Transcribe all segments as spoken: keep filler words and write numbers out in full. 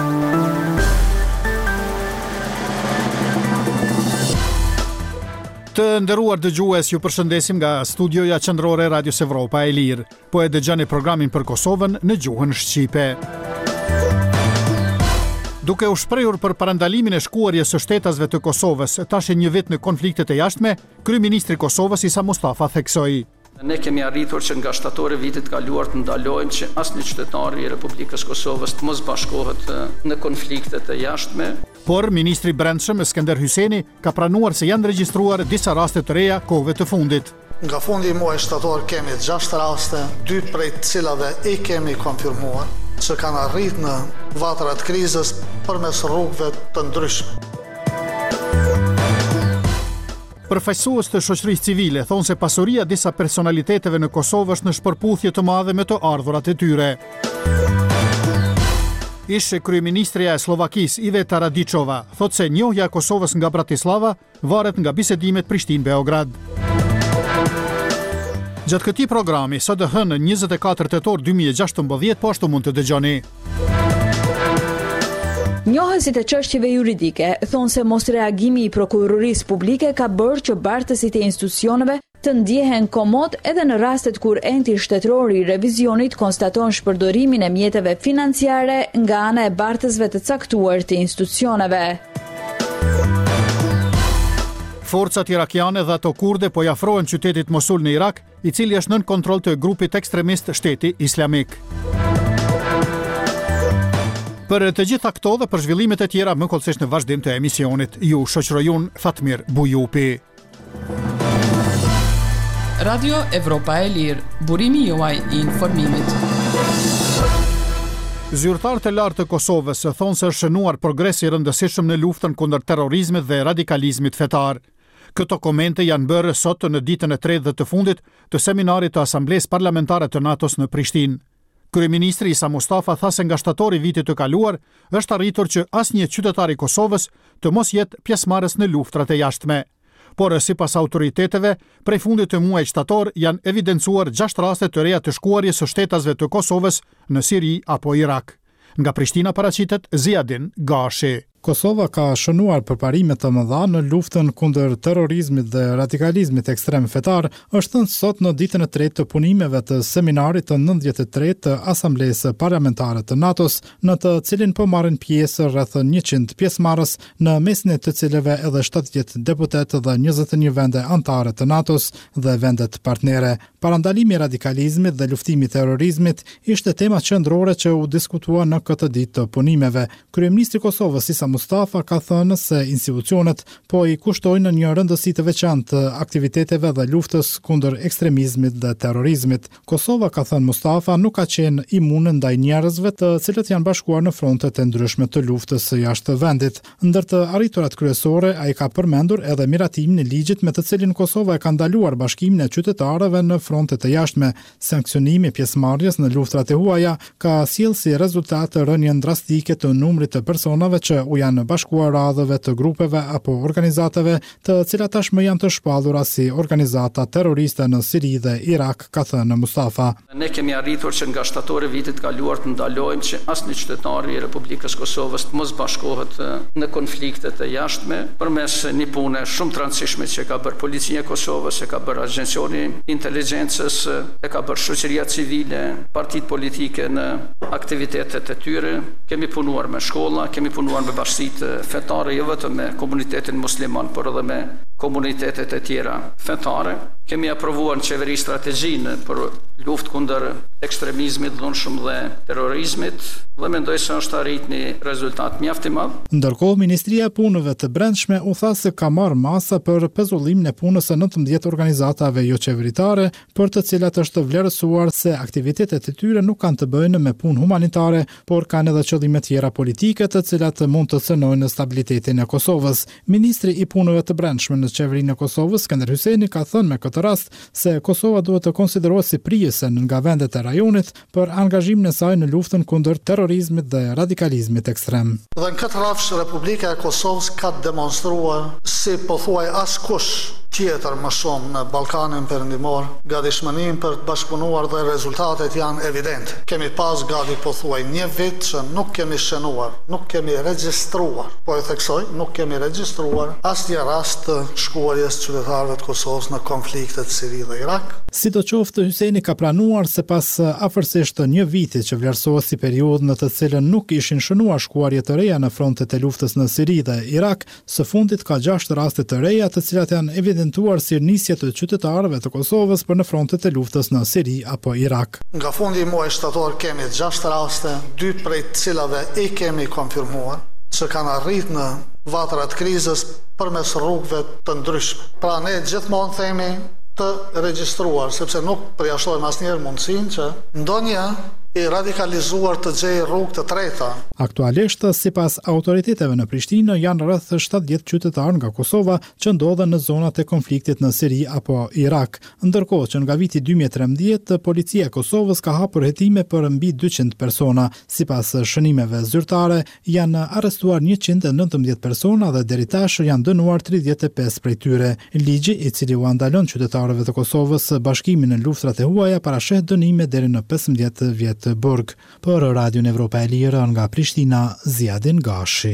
Të nderuar dëgjues, ju përshëndesim nga studioja qendrore e Radios Evropa e Lirë. Po e dëgjoni programin për Kosovën në gjuhën shqipe. Duke u shprehur për parandalimin e shkuarjes së shtetasve të Kosovës tash një vit në konfliktet e jashtme, kryeministri i Kosovës Isa Mustafa theksoi: Ne kemi arritur që nga shtatori vitit kaluar të ndalojmë që asnjë qytetar i Republikës Kosovës të mos bashkohet në konfliktet e jashtme. Por ministri i Brendshëm Skënder Hyjseni ka pranuar se janë regjistruar disa raste të reja kohëve të fundit. Nga fundi i muajit shtator kemi gjashtë raste, dy prej të cilave i kemi konfirmuar që kanë arritur në vatrat krizës përmes rrugëve të ndryshme. Përfaqësues të shoqërisë civile thonë se pasuria disa personaliteteve në Kosovë është në shpërputhje të madhe me të ardhurat e tyre. Ishe kryeministrja e Slovakisë Iveta Radičova thotë se njohja e Kosovës nga Bratislava varet nga bisedimet Prishtinë-Beograd. Gjatë këtij programi, së dë hënë njëzet e katër tetor dy mijë e gjashtëmbëdhjetë, po ashtu mund të dëgjoni. Njohësit e çështjeve juridike thonë se mos reagimi i prokurorisë publike ka bërë që bartësit e institucioneve të ndjehen komod edhe në rastet kur enti shtetërori i revizionit konstaton shpërdorimin e mjeteve financiare nga ana e bartësve të caktuar të institucioneve. Forcat irakiane dhe ato kurde po i afrohen qytetit Mosul në Irak, i cili është nën kontroll të grupit ekstremist Shteti Islamik. Për të gjitha këto dhe për zhvillimet e tjera më kollësisht në vazhdim të emisionit, ju shoqërojun Fatmir Bujupi. Radio Evropa e Lirë, burimi juaj i informimit. Zyrtarët e lartë të Kosovës thonë se është shënuar progres i rëndësishëm në luftën kundër terrorizmit dhe radikalizmit fetar. Këto komente janë bërë sot në ditën e tretë dhe të fundit të seminarit të Asamblesë Parlamentare të NATO-s në Prishtinë. Kryeministri Isa Mustafa tha se nga shtatori vitit të kaluar është arritur që asnjë qytetar i Kosovës të mos jetë pjesëmarrës në luftrat e jashtme. Por sipas autoriteteve, prej fundit të muajit shtator janë evidencuar gjashtë raste të reja të shkuarjes së shtetasve të Kosovës në Siri apo Irak. Nga Prishtina paraqitet Ziadin Gashi. Kosova ka shënuar përparime të mëdha në luftën kundër terrorizmit dhe radikalizmit ekstrem fetar, është thënë sot në ditën e tretë të punimeve të seminarit të nëntëdhjetë e tretë të Asamblesë Parlamentare të NATO-s, në të cilin po marrin pjesë rreth njëqind pjesëmarrës, në mesin e të cilëve edhe shtatëdhjetë deputetë dhe njëzet e një vende anëtare të NATO-s dhe vendet partnere. Parandalimi i radikalizmit dhe luftimi i terrorizmit ishte tema qendrore që u diskutua në këtë ditë të punimeve. Kryeministri i Kosovës Isa Mustafa ka thënë se institucionet po i kushtojnë një rëndësi të veçantë të aktiviteteve dhe luftës kundër ekstremizmit dhe terrorizmit. Kosova, ka thënë Mustafa, nuk ka qenë imune ndaj njerëzve të cilët janë bashkuar në frontet e ndryshme të luftës së jashtë vendit. Ndër të arriturat kryesore, ai ka përmendur edhe miratimin e ligjit me të cilin Kosova e ka ndaluar bashkimin e qytetarëve në frontet e jashtme. Sankcionimi i pjesëmarrjes në luftrat e huaja ka sjellë si rezultat rënien drastike të numrit të personave që u janë bashkuar radhëve të grupeve apo organizatave të cilat tashmë janë të shpallura si organizata terroriste në Siri dhe Irak, ka thënë Mustafa. Ne kemi arritur që nga shtatori vitit kaluar të ndalojmë që asnjë qytetar i Republikës Kosovës të mos bashkohet në konfliktet e jashtme përmes një pune shumë të rëndësishme që ka bërë Policia e Kosovës, e ka bërë Agjencioni i Inteligjencës, e ka bërë shoqëria civile, partitë politike në aktivitetet e tyre. Kemi punuar me shkolla, kemi punuar me bashkësitë fetare, jo vetëm me komunitetin musliman, por edhe me komunitetet e tjera fetare. Kemi aprovuar në qeveri strategjinë për luftë kundër ekstremizmit, dhunshëm dhe terrorizmit, dhe mendoj se është arrit një rezultat mjaft i madh. Ndërkohë, Ministria e Punëve të Brendshme u tha se ka marrë masa për pezullimin e punës së nëntëmbëdhjetë organizatave jo qeveritare, për të cilat është vlerësuar se aktivitetet e tyre nuk kanë të bëjnë me punë humanitare, por kanë edhe qëllime tjera politike të cilat mund të cënojnë stabilitetin e Kosovës. Ministri i Punëve të Brendshme në qeverinë e Kosovës, Skënder Hyjseni, ka thënë me këtë rast se Kosova duhet të konsiderohet si prijese nga vendet e rajonit për angazhimin e saj në luftën kundër terrorizmit dhe radikalizmit ekstrem. Dhe në këtë rafsh Republika e Kosovës ka demonstruar si pothuaj askush tjetër më shumë në Ballkanin Perëndimor, gatishmërinë për të bashkëpunuar dhe rezultatet janë evidente. Kemi pas gati pothuaj një vit që nuk kemi shënuar, nuk kemi regjistruar, po e theksoj, nuk kemi regjistruar asnjë rast të shkuarjes qytetarëve të Kosovës në konfliktet Siri dhe Irak. Sidoqoftë, Hyseni ka planuar se pas afërsisht një viti që vlerësohet si periudhë në të cilën nuk ishin shënuar shkuarje të reja në frontet e luftës në Siri dhe Irak, së fundit ka gjashtë raste të reja të cilat janë evidentuar si nisje të qytetarëve të Kosovës për në frontet e luftës në Siri apo Irak. Nga fundi i muajit shtator kemi gjashtë raste, dy prej të cilave i kemi konfirmuar që kanë arritur në vatrat krizës përmes rrugëve të ndryshme. Pra ne gjithmonë themi të regjistruar, sepse nuk përjashtojmë asnjëherë mundësinë që ndonjë i radikalizuar të gjejë rrugë të treta. Aktualisht, sipas autoriteteve në Prishtinë, janë rreth shtatëdhjetë qytetarë nga Kosova që ndodhen në zonat e konfliktit në Siri apo Irak, ndërkohë që nga viti dy mijë e trembëdhjetë policia e Kosovës ka hapur hetime për mbi dyqind persona. Sipas shënimeve zyrtare, janë arrestuar njëqind e nëntëmbëdhjetë persona dhe deri tash janë dënuar tridhjetë e pesë prej tyre. Ligji i cili u ndalon qytetarëve të Kosovës bashkimin në luftrat e huaja parasheh dënime deri në pesëmbëdhjetë vjet të burg. Për Radion Evropa e Lirë nga Prishtina, Ziadin Gashi.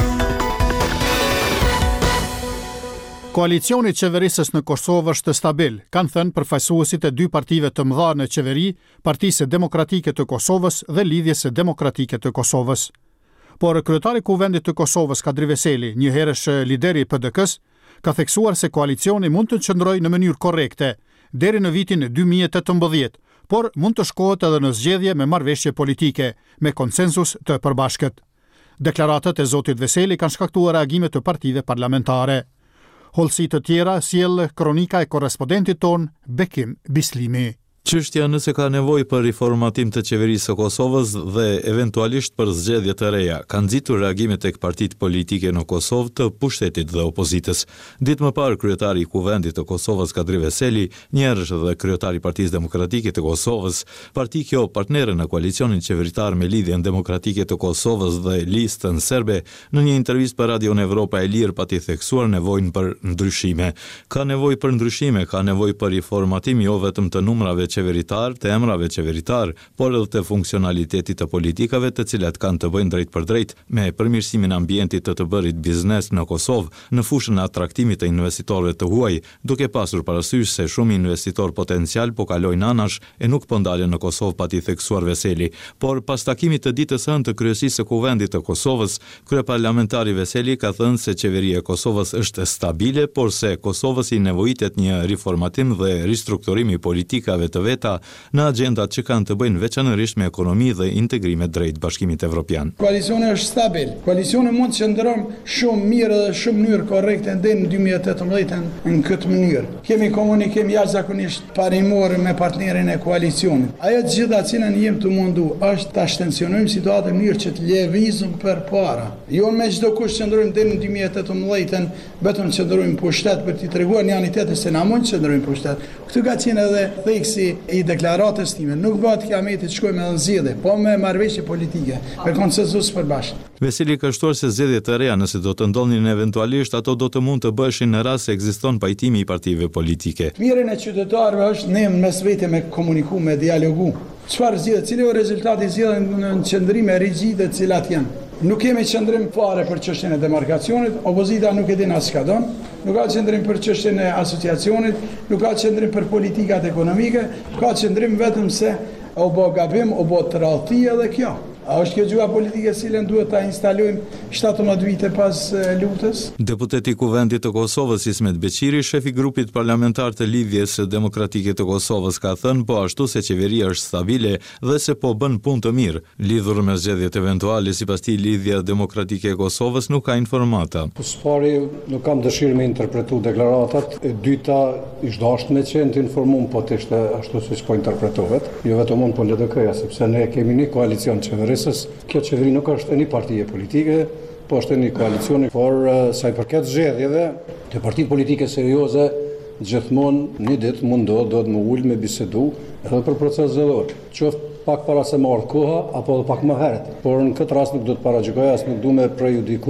Koalicioni i qeverisës në Kosovë është stabil, kanë thënë përfaqësuesit e dy partive të mëdha në qeveri, Partisë Demokratike të Kosovës dhe Lidhjes Demokratike të Kosovës. Por kryetari i Kuvendit të Kosovës, Kadri Veseli, një herësh lideri i P D K-s, ka theksuar se koalicioni mund të qëndrojë në mënyrë korrekte deri në vitin dy mijë e tetëmbëdhjetë, por mund të shkohet edhe në zgjedhje me marrëveshje politike, me konsensus të përbashkët. Deklaratat e zotit Veseli kanë shkaktuar reagime të partive parlamentare. Hollësi të tjera sjell kronika e korrespondentit ton Bekim Bislimi. Çështja nëse ka nevojë për riformatim të qeverisë së Kosovës dhe eventualisht për zgjedhje të reja, ka nxitur reagime tek partitë politike në Kosovë të pushtetit dhe opozitës. Ditë më parë, kryetari i Kuvendit të Kosovës, Kadri Veseli, njerësh dhe kryetari i Partisë Demokratike të Kosovës, parti kjo partnere në koalicionin qeveritar me Lidhjen Demokratike të Kosovës dhe Listën Serbe, në një intervistë për Radion Evropa e Lirë pati theksuar nevojën për ndryshime. Ka nevojë për ndryshime, ka nevojë për riformatim jo vetëm të numrave qeveritar, të emrave qeveritar, por edhe të funksionalitetit të politikave të cilat kanë të bëjnë drejt për drejt me përmirësimin e ambientit të të bërit biznes në Kosovë, në fushën e atraktimit të investitorëve të huaj, duke pasur parasysh se shumë investitor potencial po kalojnë anash e nuk po ndalen në Kosovë, pati theksuar Veseli. Por pas takimit të ditës së hënë të kryesisë së Kuvendit të Kosovës, kryeparlamentari Veseli ka thënë se qeveria e Kosovës është stabile, por se Kosovës i nevojitet një riformatim dhe ristrukturim i politikave të veta në agjendat që kanë të bëjnë veçanërisht me ekonomi dhe integrimet drejt Bashkimit Evropian. Koalicioni është stabil. Koalicioni mund të qëndron shumë mirë dhe shumë mënyrë korrekte deri në dy mijë e tetëmbëdhjetë në këtë mënyrë. Kemi komunikim jashtëzakonisht parimor me partnerin e koalicionit. Ajo të gjitha cilën jemi të mundu është ta shtensionojmë situatën në mënyrë që të lëvizim përpara. Jo me çdo kusht qëndrojmë deri në dy mijë e tetëmbëdhjetë, vetëm qëndrojmë pushtet për t'i treguar një anitetë se na mund të qëndrojmë pushtet. Këtu ka qenë edhe theksi i deklaratës time, nuk bëhet kiameti të shkojmë edhe në zgjedhje, po me marrëveshje politike, me konsensus përbashkët. Veseli ka shtuar se zgjedhjet të reja, nëse do të ndodhin eventualisht, ato do të mund të bëheshin në rast se ekziston pajtimi i partive politike. Mirën e qytetarëve është ne mes vete me komuniku, me dialogu. Çfarë zgjedhje, cili është rezultati i zgjedhjeve në qendrime rigjide të cilat janë. Nuk kemi qëndrim fare për çështjen e demarkacionit, opozita nuk e din as çka don, nuk ka qëndrim për çështjen e asociacionit, nuk ka qëndrim për politikat ekonomike, ka qëndrim vetëm se o bo gabim, o bo tradhti edhe kjo. A është kjo gjuha politike cilën duhet ta instalojmë shtatëmbëdhjetë vite pas luftës? Deputeti i Kuvendit të Kosovës Ismet Beqiri, shefi grupit parlamentar të Lidhjes Demokratike të Kosovës, ka thënë po ashtu se qeveria është stabile dhe se po bën punë të mirë. Lidhur me zgjedhjet eventuale, sipas tij Lidhja Demokratike e Kosovës nuk ka informata. Së pari nuk kam dëshirë me interpretu deklaratat, e dyta ish dashme që të informum po të ishte ashtu siç po interpretohet, jo vetëm unë po L D K-ja, sepse ne kemi një koalicion qeverisë. Kjo qeveri nuk është e një partije politike, po është e një koalicioni, por sa i përket zgjedhjeve, të partitë politike serioze gjithmonë një ditë mundohet do të më ul me bisedu edhe për proces zgjedhor. Qoftë pak para se marrë koha apo edhe pak më herët. Por në këtë rast nuk do të paragjykoj, as nuk du me prejudiku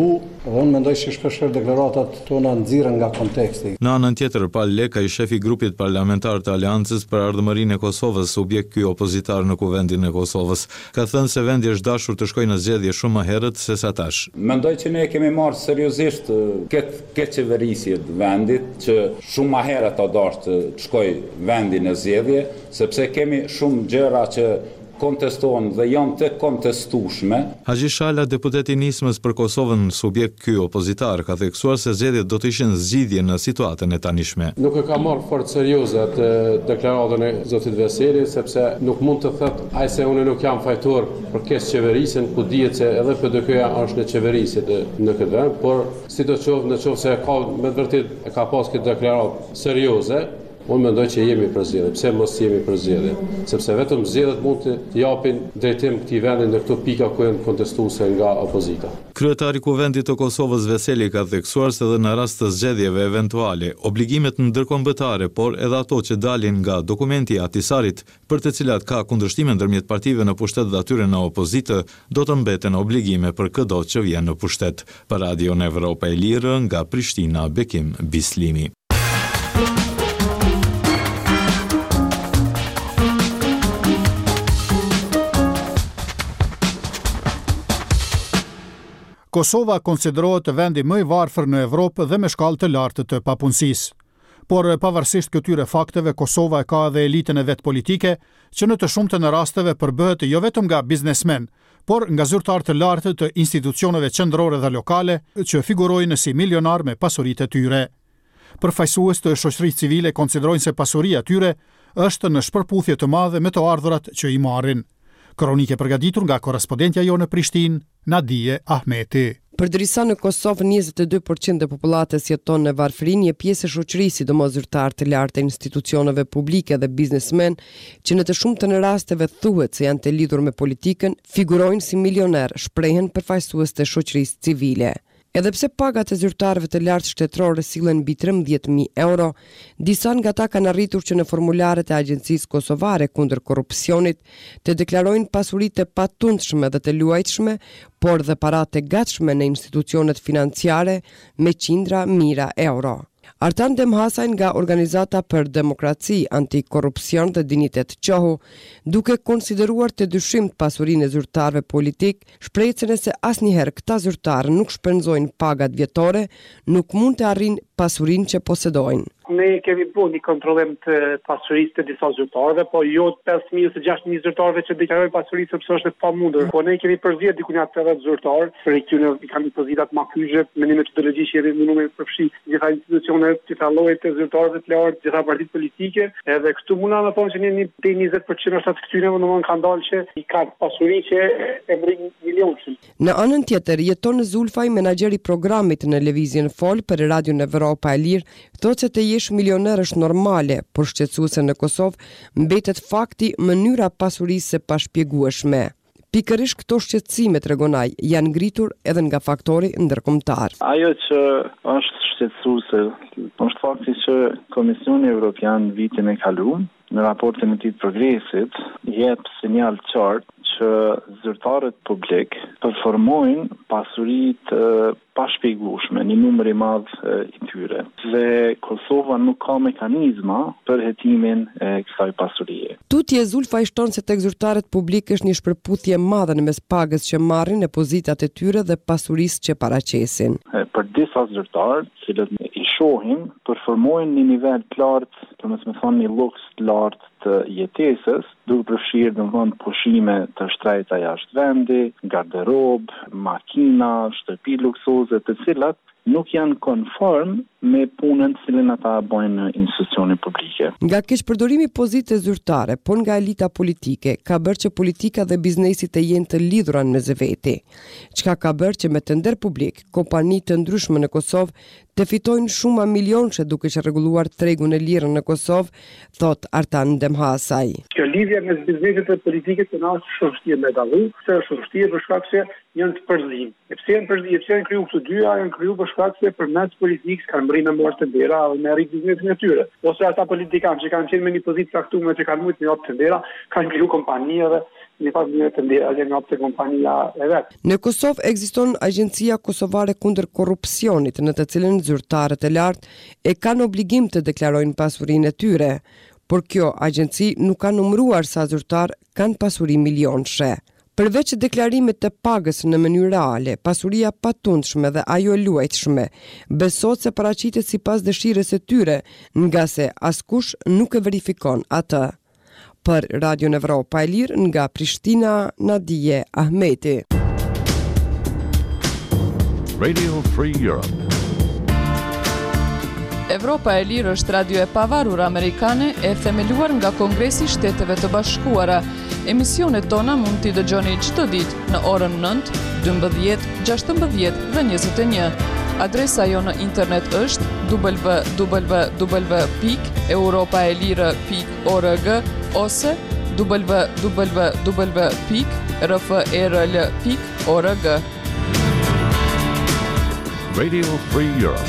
Dhe unë mendoj që shpeshherë deklaratat tona nxirren nga konteksti. Në anën tjetër, Pal Leka, i shefi grupit parlamentar të Aleancës për ardhmërinë e Kosovës, subjekt ky opozitar në Kuvendin e Kosovës, ka thënë se vendi është dashur të shkojë në zgjedhje shumë më herët se sa tash. Mendoj që ne kemi marrë seriozisht këtë këtë qeverisje të vendit që shumë më herët ta dashur të shkojë vendi në zgjedhje, sepse kemi shumë gjëra që kontestohen dhe janë të kontestueshme. Haxhi Shala, deputeti i nismës për Kosovën, subjekt ky opozitar, ka theksuar se zgjedhjet do të ishin zgjidhje në situatën e tanishme. Nuk e ka marrë fort serioze atë deklaratën e zotit Veseli, sepse nuk mund të thotë ai se unë nuk jam fajtor për kesë qeverisën, ku dihet se edhe P D K-ja është në qeverisje në këtë vend, por si do qoftë, në qoftë se ka me të vërtet e ka pas këtë deklaratë serioze, unë mendoj që jemi për zgjedhje. Pse mos jemi për zgjedhje? Sepse vetëm zgjedhjet mund të japin drejtim këtij vendi në këto pika ku janë kontestuese nga opozita. Kryetari i Kuvendit të Kosovës Veseli ka theksuar se edhe në rast të zgjedhjeve eventuale, obligimet ndërkombëtare, por edhe ato që dalin nga dokumenti i Ahtisarit, për të cilat ka kundërshtime ndërmjet partive në pushtet dhe atyre në opozitë, do të mbeten obligime për çdo që vjen në pushtet. Për Radion Evropa e Lirë, nga Prishtina, Bekim Bislimi. Kosova konsiderohet vendi më i varfër në Evropë dhe me shkallë të lartë të papunësisë. Por pavarësisht këtyre fakteve, Kosova ka edhe elitën e vet politike, që në të shumtën e rasteve përbëhet jo vetëm nga biznesmen, por nga zyrtar të lartë të institucioneve qendrore dhe lokale, që figurojnë si milionar me pasuritë e tyre. Përfaqësues të shoqërisë civile konsiderojnë se pasuria e tyre është në shpërputhje të madhe me të ardhurat që i marrin. Kronike përgatitur nga korrespondentja jo në Prishtinë, Nadije Ahmeti. Përdërisa në Kosovë njëzet e dy përqind e popullatës jeton në varfëri, një pjesë e shoqërisë, sidomos zyrtar të lartë të institucioneve publike dhe biznesmen, që në të shumtën e rasteve thuhet se janë të lidhur me politikën, figurojnë si milioner, shprehen përfaqësues të shoqërisë civile. Edhe pse pagat e zyrtarëve të lartë shtetërore sillen mbi trembëdhjetë mijë euro, disa nga ata kanë arritur që në formularet e Agjencisë Kosovare kundër korrupsionit të deklarojnë pasuritë e patundshme dhe të luajtshme, por dhe paratë e gatshme në institucionet financiare me qindra mijëra euro. Artan Demhasaj nga Organizata për Demokraci, Antikorrupsion dhe Dinitet Qohu, duke konsideruar të dyshimt pasurinë e zyrtarëve politik, shprehën se asnjëherë këta zyrtarë nuk shpenzojnë pagat vjetore, nuk mund të arrijnë pasurinë që posedojnë. Ne kemi bu një kontrollim të pasurisë të disa zyrtarëve, po jo pesë mijë ose gjashtë mijë zyrtarëve që deklarojnë pasuri sepse është e pamundur. Po ne kemi përzgjedhur diku nga tetëdhjetë zyrtarë, për këtyre i kanë pozitat më kyçe, me një metodologji që jemi munduar të përfshi gjitha institucionet, gjitha llojet të zyrtarëve të lartë, gjitha partitë politike, edhe këtu mundna të thonë që ne një deri njëzet përqind është atë këtyre domosdoshmë kanë dalë që i kanë pasuri që e mrin milionë. Në anën tjetër jeton Zulfaj, menaxher i programit në Lëvizjen Fol për Radion Evropa e Lirë, thotë se të jesh milioner është normale, por shqetësuese në Kosovë mbetet fakti mënyra pasurisë së pashpjegueshme. Pikërisht këto shqetësime, tregon ai, janë ngritur edhe nga faktori ndërkombëtar. Ajo që është shqetësuese është fakti që Komisioni Evropian vitin e kaluar në raportin e tij të progresit jep sinjal qartë që zyrtarët publik performojnë pasuritë pa shpjegueshme, një numër i madh i tyre. Dhe Kosova nuk ka mekanizma për hetimin e kësaj pasurie. Tutje Zulfa i shton se tek zyrtarët publik është një shpërputhje e madhe në mes pagës që marrin e pozitat e tyre dhe pasurisë që paraqesin. Për disa zyrtarë, cilët i shohim, performojnë një nivel të lartë, përmes me thonë një luks të lartë të jetesës, duke përfshirë domethënë pushime të shtrejta jashtë vendi, garderob, makina, shtëpi luksoze, të cilat nuk janë konform me punën cilën ata bëjnë në institucione publike. Nga keqpërdorimi pozite zyrtare, por nga elita politike, ka bërë që politika dhe biznesi të jenë të lidhura në veti, çka ka bërë që me tender publik, kompani të ndryshme në Kosovë të fitojnë shumë milionëshe duke rregulluar tregun e lirë në Kosovë, thot Artan Demhasaj. Kjo lidhje mes biznesit dhe politikës të na është vështirë me dallu, se është vështirë për shkak se janë të përzim. E pse janë përzim? Pse janë kriju këto dyja? Janë kriju për shkak se përmes politikës kanë mbrinë me morë tendera dhe me rrit biznesin e tyre. Ose ata politikanë që kanë qenë me një pozitë caktuar që kanë mujtë me jap tendera, kanë kriju kompani dhe një pas një të ndjerë nga të kompania e vetë. Në Kosovë ekziston Agjencia Kosovare kundër korrupsionit, në të cilën zyrtarët e lartë e kanë obligim të deklarojnë pasurinë e tyre, por kjo agjenci nuk ka numëruar sa zyrtar kanë pasuri milionëshe. Përveç deklarimit të pagës në mënyrë reale, pasuria patundshme dhe ajo e luajtshme besohet se paraqitet sipas dëshirës së tyre, nga se askush nuk e verifikon atë. Për Radio Evropa e Lirë nga Prishtina, Nadije Ahmeti. Radio Free Europe. Evropa e Lirë është radio e pavarur amerikane e themeluar nga Kongresi i Shteteve të Bashkuara. Emisionet tona mund t'i dëgjoni çdo ditë në orën nëntë, dymbëdhjetë, gjashtëmbëdhjetë dhe njëzet e një. Adresa jo në internet është w w w pikë europaelire pikë org ose w w w pikë r f e r l pikë org. Radio Free Europe.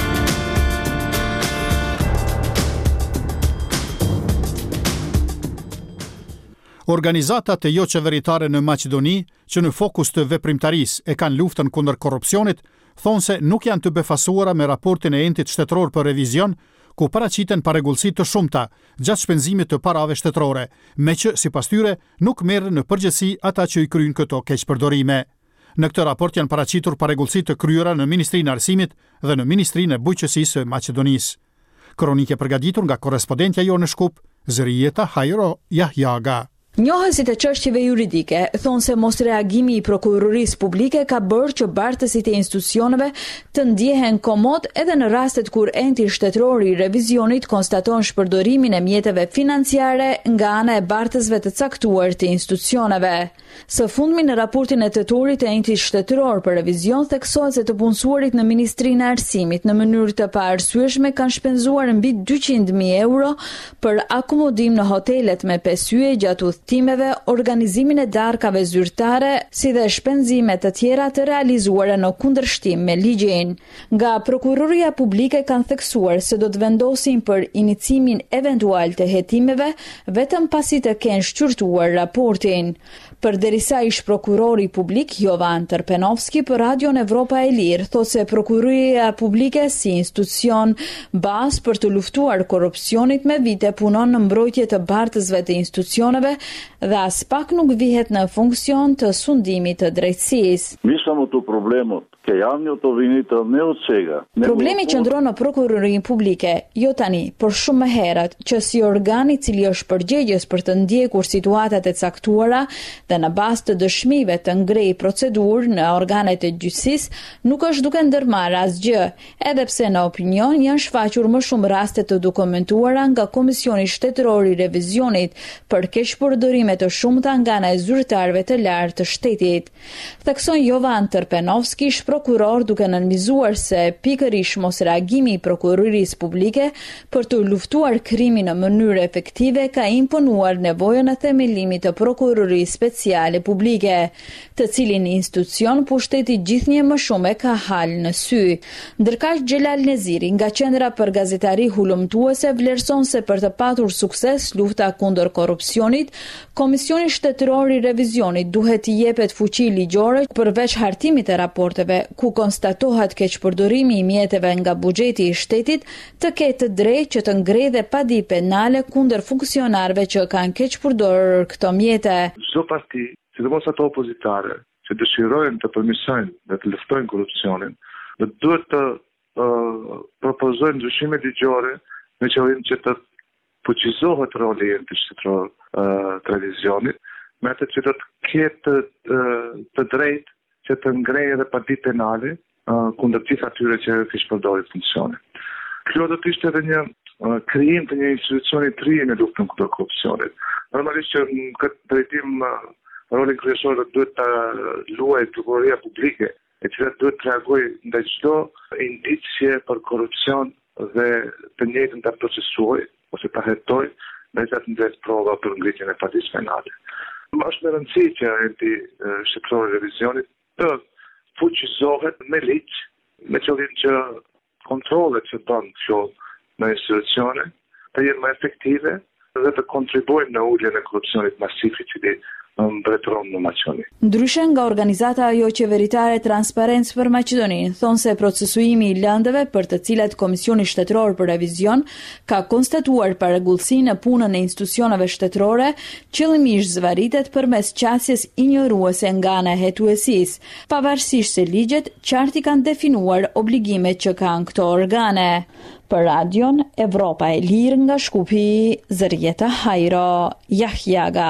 Organizatat e jo qeveritare në Maqedoni, që në fokus të veprimtarisë e kanë luftën kundër korrupsionit, thonë se nuk janë të befasuara me raportin e entit shtetëror për revizion, ku paraqiten paregullësi të shumta gjatë shpenzimit të parave shtetërore, me që sipas tyre nuk merren në përgjithësi ata që i kryjnë këto keqpërdorime. Në këtë raport janë paraqitur paregullësi të kryera në Ministrinë e Arsimit dhe në Ministrinë e Bujqësisë së Maqedonisë. Kronikë e përgatitur nga korrespondentja jonë në Shkup, Zërijeta Hajro Jahjaga. Njohësit e çështjeve juridike thonë se mos reagimi i prokurorisë publike ka bërë që bartësit e institucioneve të ndjehen komod edhe në rastet kur enti shtetëror i revizionit konstaton shpërdorimin e mjeteve financiare nga ana e bartësve të caktuar të institucioneve. Së fundmi në raportin e tetorit e entit shtetëror për revizion theksohet se të punësuarit në Ministrinë e Arsimit në mënyrë të paarsyeshme kanë shpenzuar mbi dyqind mijë euro për akomodim në hotelet me pesye gjatë timeve, organizimin e darkave zyrtare, si dhe shpenzime të tjera të realizuara në kundërshtim me ligjin. Nga Prokuroria Publike kanë theksuar se do të vendosin për inicimin eventual të hetimeve vetëm pasi të kenë shqyrtuar raportin. Përderisa ish prokurori publik Jovan Tërpenovski për Radion Evropa e Lirë thotë se Prokuroria Publike si institucion bazë për të luftuar korrupsionit me vite punon në mbrojtje të bartësve të institucioneve dhe as pak nuk vihet në funksion të sundimit të drejtësisë. Mi tu problemot che hanno to vinito neu cega. Problemi qëndron në Prokurorinë Publike, jo tani, por shumë më herët, që si organ i cili është përgjegjës për të ndjekur situatat e caktuara dhe në bazë të dëshmive të ngrej procedurë në organet e gjyqësisë, nuk është duke ndërmarrë asgjë, edhe pse në opinion janë shfaqur më shumë raste të dokumentuara nga Komisioni Shtetëror i Revizionit për keqpërdorime të shumta nga ana e zyrtarëve të lartë të shtetit. Thekson Jovan Tërpenovski, prokuror duke nënvizuar se pikërisht mos reagimi i prokurorisë publike për të luftuar krimin në mënyrë efektive ka imponuar nevojën e themelimit të prokurorisë speciale publike, të cilin institucion pushteti gjithnjë më shumë e ka hal në sy. Ndërkaq Xhelal Neziri nga Qendra për Gazetari Hulumtuese vlerëson se për të patur sukses lufta kundër korrupsionit, Komisioni Shtetëror i Revizionit duhet i jepet fuqi ligjore përveç hartimit e raporteve ku konstatohet keqpërdorimi i mjeteve nga buxheti i shtetit, të ketë drejtë që të ngrejë dhe padi penale kundër funksionarëve që kanë keqpërdorur këto mjete. Çdo parti, sidomos ato opozitare, që dëshirojnë të përmirësojnë dhe të luftojnë korrupsionin, dhe duhet të uh, propozojnë ndryshime ligjore me qëllim që të fuqizohet roli i entit shtetëror uh, të revizionit, me atë që të ketë uh, të drejtë që të ngrejë edhe padi penale uh, kundër gjithë atyre që keqpërdorin funksionin. Kjo do të ishte edhe një uh, krijim të një institucioni të ri në luftën kundër korrupsionit. Normalisht që në këtë drejtim uh, rolin kryesor duhet të luajë Prokuroria Publike, e cila duhet të reagojë ndaj çdo indicje për korrupsion dhe të njëjtën ta procesuojë ose ta hetojë ndaj të ndërtuar prova për ngritjen e padisë penale. Është me rëndësi që enti uh, shtetëror i revizionit të fuqizohet me ligj, me qëllim që kontrollet që bën kjo në institucione të jenë më efektive dhe të kontribuojnë në uljen e korrupsionit masiv i cili mbretëron në Maqedoni. Ndryshe nga organizata jo qeveritare Transparencë për Maqedoninë, thonë se procesuimi i lëndëve për të cilat Komisioni Shtetëror për Revizion ka konstatuar paregullsi në punën e institucioneve shtetërore, qëllimisht zvaritet përmes qasjes injoruese nga ana e hetuesisë, pavarësisht se ligjet qartë i kanë definuar obligimet që kanë këto organe. Për Radion Evropa e Lirë nga Shkupi, Zërjeta Hajro, Jahjaga.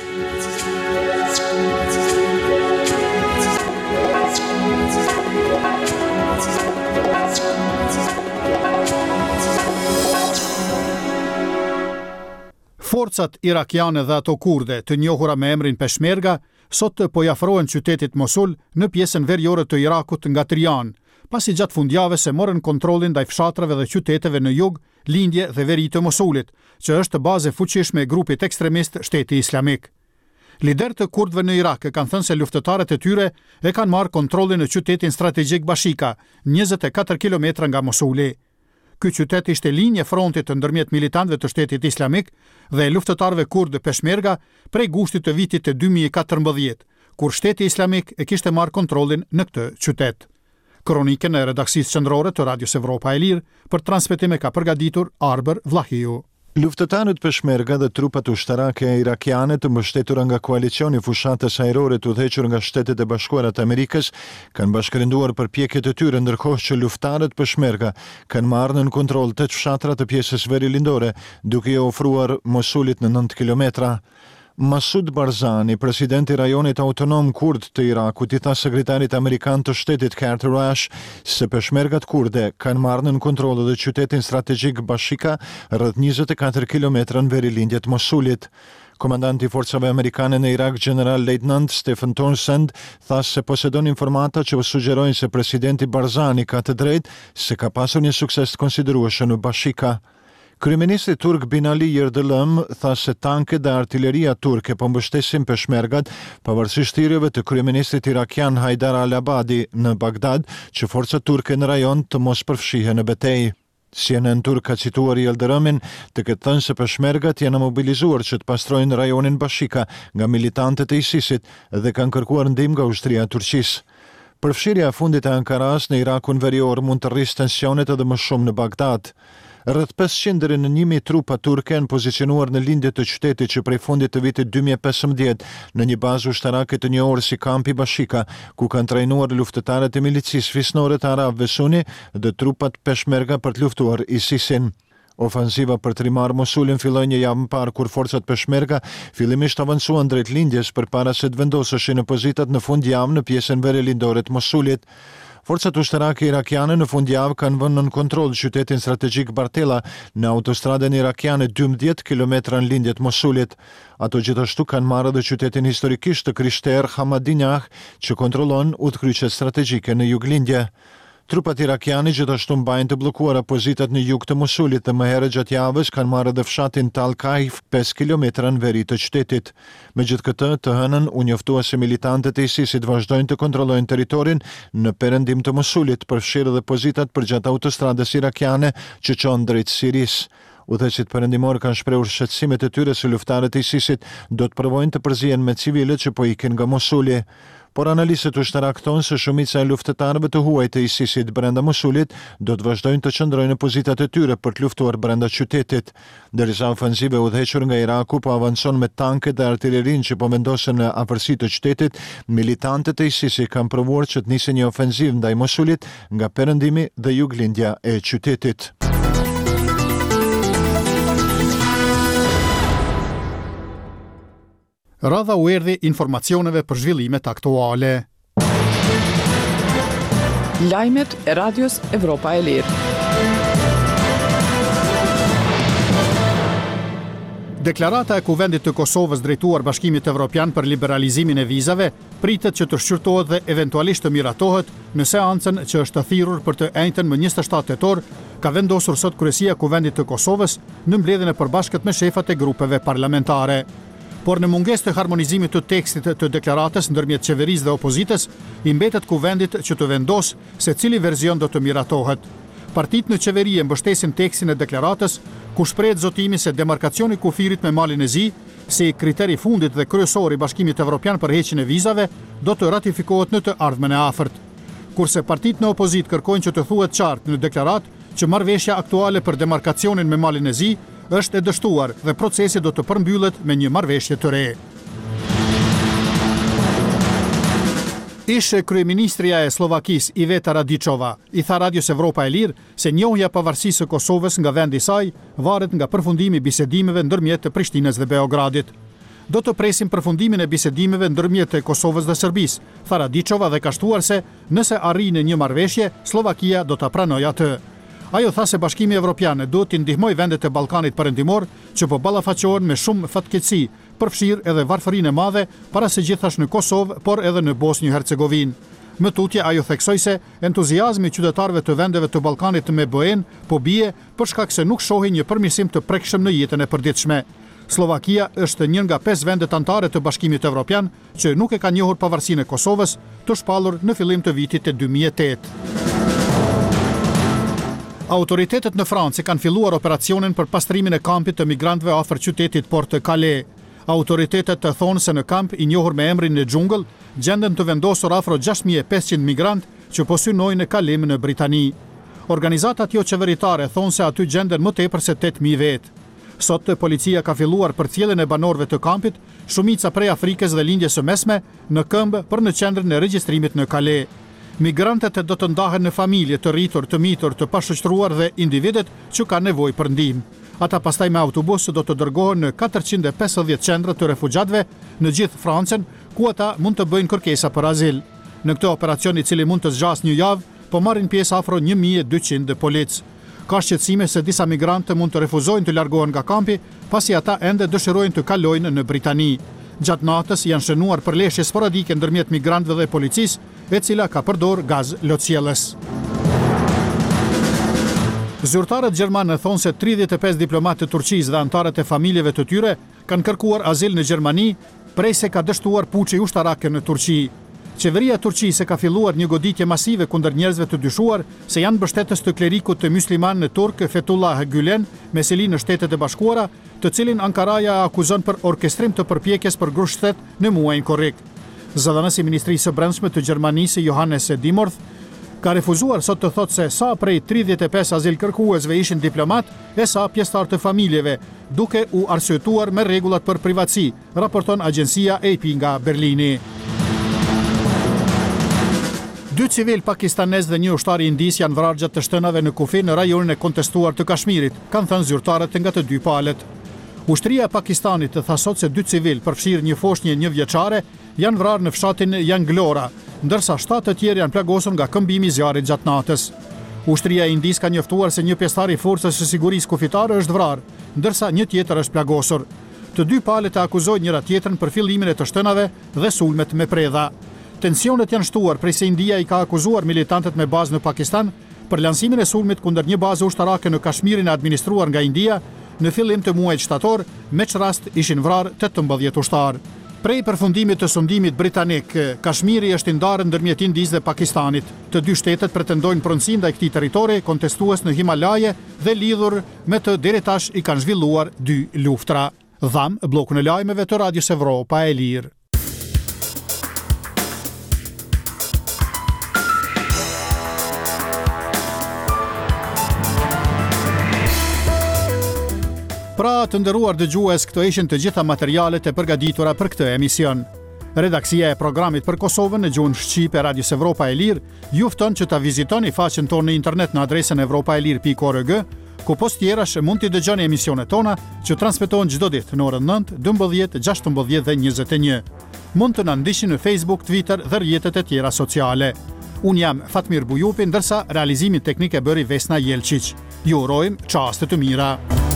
Forcat irakiane dhe ato kurde, të njohura me emrin Peshmerga, sot po i afrohen qytetit Mosul në pjesën veriore të Irakut nga Trian, pasi gjatë fundjavës se morën kontrollin ndaj fshatrave dhe qyteteve në jug, lindje dhe veri të Mosulit, që është bazë e fuqishme e grupit ekstremist Shteti Islamik. Lider të kurdëve në Irak e kanë thënë se luftëtarët e tyre e kanë marrë kontrollin në qytetin strategjik Bashika, njëzet e katër kilometra nga Mosuli. Ky qytet ishte linje frontit të ndërmjet militantëve të Shtetit Islamik dhe luftëtarëve kurdë Peshmerga prej gushtit të vitit të dy mijë e katërmbëdhjetë, kur Shteti Islamik e kishte marrë kontrollin në këtë qytet. Kronikën e redaksisë qendrore të Radios Evropa e Lirë për transmetim e ka përgatitur Arber Vlahiu. Luftëtarët Peshmerga dhe trupat ushtarake irakiane të mbështetura nga koalicioni fushatës ajrore të udhëhequr nga Shtetet e Bashkuara të Amerikës kanë bashkërenduar përpjekjet e tyre, ndërkohë që luftarët Peshmerga kanë marrë në kontroll tetë fshatra të pjesës verilindore, duke i ofruar Mosulit në nëntë kilometra. Masud Barzani, presidenti i rajonit autonom kurd të Irakut, i tha sekretarit amerikan të shtetit Carter Rush se peshmergat kurde kanë marrë në kontroll edhe qytetin strategjik Bashika, rreth njëzet e katër kilometra në verilindje të Mosulit. Komandanti i forcave amerikane në Irak, General Leutnant Stephen Townsend, tha se posedon informata që sugjerojnë se presidenti Barzani ka të drejtë se ka pasur një sukses të konsiderueshëm në Bashika. Kryeministri turk Binali Yildirim tha se tanket dhe artilleria turke po mbështesin peshmergat, pavarësisht thirrjeve të kryeministrit irakian Haidar al-Abadi në Bagdad që forcat turke në rajon të mos përfshihen në betejë. C N N turk ka cituar Yildirimin të ketë thënë se peshmergat janë mobilizuar që të pastrojnë rajonin Bashika nga militantët e ISIS-it dhe kanë kërkuar ndihmë nga ushtria e Turqisë. Përfshirja e fundit e Ankaras në Irakun verior mund të rrisë tensionet edhe më shumë në Bagdad. Rreth pesëqind deri në një mijë trupa turke janë pozicionuar në lindje të qytetit që prej fundit të vitit dy mijë e pesëmbëdhjetë në një bazë ushtarake të njohur si kampi Bashika, ku kanë trajnuar luftëtarët e milicisë fisnore të arabëve Suni dhe trupat Peshmerga për të luftuar ISIS-in. Ofensiva për të rimarrë Mosulin filloi një javë më parë kur forcat Peshmerga fillimisht avancuan drejt lindjes përpara se të vendoseshin në pozitat në fundjavë në pjesën verelindore të Mosulit. Forcat ushtarake irakiane në fundjavë kanë vënë në kontroll qytetin strategjik Bartella në autostradën irakiane dymbëdhjetë kilometra në lindje të Mosulit. Ato gjithashtu kanë marrë edhe qytetin historikisht të Krishter Hamadinjah, që kontrollon udhkryqet strategjike në juglindje. Trupat irakiane gjithashtu mbajnë të bllokuara pozitat në jug të Mosulit dhe më herët gjatë javës kanë marrë edhe fshatin Tal Kaif, pesë kilometra në veri të qytetit. Megjithatë, të hënën u njoftua se militantët e ISIS-it vazhdojnë të kontrollojnë territorin në perëndim të Mosulit, përfshirë edhe pozitat përgjatë autostradës irakiane që çon drejt Sirisë. Udhëheqësit perëndimor kanë shprehur shqetësimet e tyre se luftarët e ISIS-it do të provojnë të përzihen me civilët që po ikin nga Mosuli. Por analistët ushtarak thonë se shumica e luftëtarëve të huaj të ISIS-it brenda Mosulit do të vazhdojnë të qëndrojnë në pozitat e tyre për të luftuar brenda qytetit. Derisa ofensive udhëhequr nga Iraku po avancon me tanket dhe artillerinë që po vendosen në afërsi të qytetit, militantët e ISIS-it kanë provuar që të nisë një ofenzivë ndaj Mosulit nga perëndimi dhe juglindja e qytetit. Radha u erdhi informacioneve për zhvillimet aktuale. Lajmet e Radios Evropa e Lirë. Deklarata e Kuvendit të Kosovës drejtuar Bashkimit Evropian për liberalizimin e vizave pritet që të shqyrtohet dhe eventualisht të miratohet në seancën që është thirrur për të enjtën më njëzet e shtatë tetor, ka vendosur sot Kryesia e Kuvendit të Kosovës në mbledhjen e përbashkët me shefat e grupeve parlamentare. Por në mungesë të harmonizimit të tekstit të deklaratës ndërmjet qeverisë dhe opozitës, i mbetet Kuvendit që të vendosë se cili verzion do të miratohet. Partitë në qeveri e mbështesin tekstin e deklaratës, ku shprehet zotimi se demarkacioni kufirit me Malin e Zi si kriteri fundit dhe kryesor i Bashkimit Evropian për heqjen e vizave do të ratifikohet në të ardhmen e afërt. Kurse partitë në opozit kërkojnë që të thuhet qartë në deklaratë që marrëveshja aktuale për demarkacionin me Malin e Zi është e dështuar dhe procesi do të përmbyllet me një marrëveshje të re. Ish kryeministria e Slovakisë Iveta Radičova i tha Radios Evropa e Lirë se njohja pavarësisë së Kosovës nga vendi i saj varet nga përfundimi i bisedimeve ndërmjet të Prishtinës dhe Beogradit. Do të presim përfundimin e bisedimeve ndërmjet të Kosovës dhe Serbisë, tha Radičova dhe ka shtuar se nëse arrin një marrëveshje, Slovakia do ta pranojë atë. Ajo tha se Bashkimi Evropian duhet të ndihmojë vendet e Ballkanit Perëndimor që po ballafaqohen me shumë fatkeqësi, përfshirë edhe varfërinë e madhe para se gjithashtu në Kosovë, por edhe në Bosnjë-Hercegovinë. Më tutje ajo theksoi se entuziazmi i qytetarëve të vendeve të Ballkanit me B E-n po bie për shkak se nuk shohin një përmirësim të prekshëm në jetën e përditshme. Slovakia është një nga pesë vendet anëtare të Bashkimit Evropian që nuk e ka njohur pavarësinë e Kosovës, të shpallur në fillim të vitit të dy mijë e tetë. Autoritetet në Francë kanë filluar operacionin për pastrimin e kampit të migrantëve afër qytetit Port të Calais. Autoritetet të thonë se në kamp i njohur me emrin në xhungëll gjenden të vendosur afro gjashtë mijë e pesëqind migrantë që po synojnë në kalim në Britani. Organizatat jo qeveritare thonë se aty gjenden më tepër se tetë mijë vetë. Sot policia ka filluar përcjelljen e banorëve të kampit, shumica prej Afrikës dhe lindjes së mesme, në këmbë për në qendrën e regjistrimit në Calais. Migrantët do të ndahen në familje të rritur, të mitur, të pashoqëruar dhe individet që kanë nevojë për ndihmë. Ata pastaj me autobus do të dërgohen në katërqind e pesëdhjetë qendra të refugjatëve në gjithë Francën, ku ata mund të bëjnë kërkesa për azil. Në këtë operacion i cili mund të zgjasë një javë, po marrin pjesë afro një mijë e dyqind policë. Ka shqetësime se disa migrantë mund të refuzojnë të largohen nga kampi, pasi ata ende dëshirojnë të kalojnë në Britani. Gjatë natës janë shënuar përleshje sporadike ndërmjet migrantëve dhe policisë, e cila ka përdor gaz lotësjellës. Zyrtarët gjermanë thonë se tridhjetë e pesë diplomatë të Turqisë dhe anëtarët e familjeve të tyre kanë kërkuar azil në Gjermani prej se ka dështuar puçi ushtarake në Turqi. Qeveria e Turqisë ka filluar një goditje masive kundër njerëzve të dyshuar se janë mbështetës të klerikut të mysliman në turk Fethullah Gülen me seli në Shtetet e Bashkuara, të cilin Ankaraja akuzon për orkestrim të përpjekjes për grushtet në muajin korrik. Zëdhënësi i Ministrisë së Brendshme të Gjermanisë Johannes Dimorth ka refuzuar sot të thotë se sa prej tridhjetë e pesë azil kërkuesve ishin diplomat e sa pjesëtar të familjeve, duke u arsyetuar me rregullat për privatësi, raporton agjencia A P nga Berlini. Dy civil pakistanez dhe një ushtar indis janë vrarë gjatë të shtënave në kufi në rajonin e kontestuar të Kashmirit, kanë thënë zyrtarët nga të dy palët. Ushtria e Pakistanit tha sot se dy civil, përfshirë një foshnjë një vjeçare, janë vrarë në fshatin Janglora, ndërsa shtatë të tjerë janë plagosur nga këmbimi i zjarrit gjatë natës. Ushtria e Indis ka njoftuar se një pjesëtar i forcës së sigurisë kufitare është vrarë, ndërsa një tjetër është plagosur. Të dy palët e akuzojnë njëra tjetrën për fillimin e të shtënave dhe sulmet me predha. Tensionet janë shtuar prej se India i ka akuzuar militantët me bazë në Pakistan për lansimin e sulmit kundër një bazë ushtarake në Kashmirin e administruar nga India në fillim të muajit shtator, me që rast ishin vrarë tetëmbëdhjetë ushtar. Prej përfundimit të sundimit britanik, Kashmiri është i ndarë ndërmjet Indisë dhe Pakistanit. Të dy shtetet pretendojnë pronësi ndaj këtij territori kontestues në Himalaje dhe lidhur me të deri tash i kanë zhvilluar dy luftra. Dham, blokun e lajmeve të Radios Evropa e Lirë. Pra të nderuar dëgjues, këto ishin të gjitha materialet e përgatitura për këtë emision. Redaksia e programit për Kosovën në gjuhën shqipe Radios Evropa e Lirë ju fton që ta vizitoni faqen tonë në internet në adresën evropaelir pikë org, ku post tjerash mund t'i dëgjoni emisionet tona që transmetohen çdo ditë në orën nëntë, dymbëdhjetë, gjashtëmbëdhjetë dhe njëzet e një. Mund të na ndiqni në Facebook, Twitter dhe rrjetet e tjera sociale. Unë jam Fatmir Bujupi, ndërsa realizimin teknik e bëri Vesna Jelčić. Ju urojmë çaste të mira.